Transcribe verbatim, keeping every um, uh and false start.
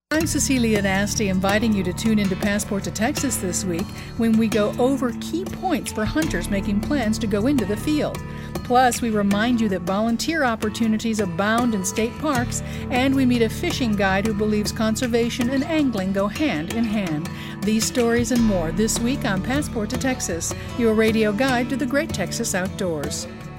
I'm Cecilia Nasty, inviting you to tune into Passport to Texas this week when we go over key points for hunters making plans to go into the field. Plus, we remind you that volunteer opportunities abound in state parks, and we meet a fishing guide who believes conservation and angling go hand in hand. These stories and more this week on Passport to Texas, your radio guide to the great Texas outdoors.